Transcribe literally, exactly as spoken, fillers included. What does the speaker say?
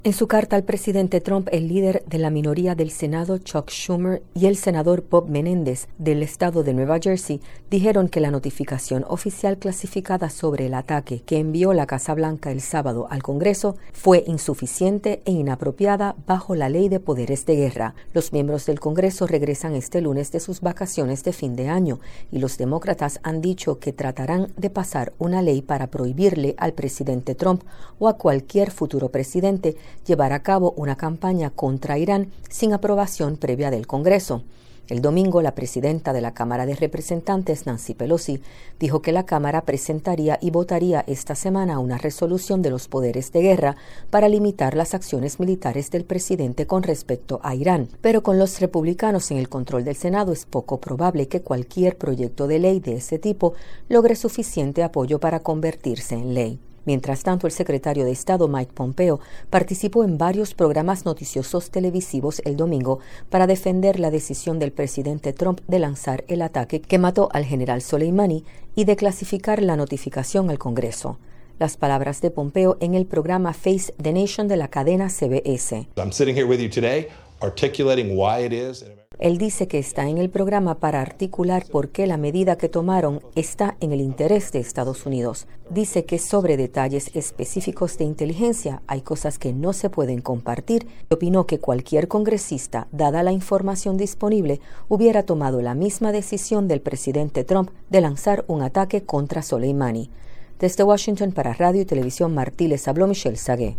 En su carta al presidente Trump, el líder de la minoría del Senado, Chuck Schumer, y el senador Bob Menéndez, del estado de Nueva Jersey, dijeron que la notificación oficial clasificada sobre el ataque que envió la Casa Blanca el sábado al Congreso fue insuficiente e inapropiada bajo la Ley de Poderes de Guerra. Los miembros del Congreso regresan este lunes de sus vacaciones de fin de año y los demócratas han dicho que tratarán de pasar una ley para prohibirle al presidente Trump o a cualquier futuro presidente llevar a cabo una campaña contra Irán sin aprobación previa del Congreso. El domingo, la presidenta de la Cámara de Representantes, Nancy Pelosi, dijo que la Cámara presentaría y votaría esta semana una resolución de los poderes de guerra para limitar las acciones militares del presidente con respecto a Irán. Pero con los republicanos en el control del Senado es poco probable que cualquier proyecto de ley de ese tipo logre suficiente apoyo para convertirse en ley. Mientras tanto, el secretario de Estado Mike Pompeo participó en varios programas noticiosos televisivos el domingo para defender la decisión del presidente Trump de lanzar el ataque que mató al general Soleimani y de clasificar la notificación al Congreso. Las palabras de Pompeo en el programa Face the Nation de la cadena C B S. I'm sitting here with you today, articulating why it is. Él dice que está en el programa para articular por qué la medida que tomaron está en el interés de Estados Unidos. Dice que sobre detalles específicos de inteligencia hay cosas que no se pueden compartir. Opinó que cualquier congresista, dada la información disponible, hubiera tomado la misma decisión del presidente Trump de lanzar un ataque contra Soleimani. Desde Washington para Radio y Televisión Martí les habló Michelle Sagué.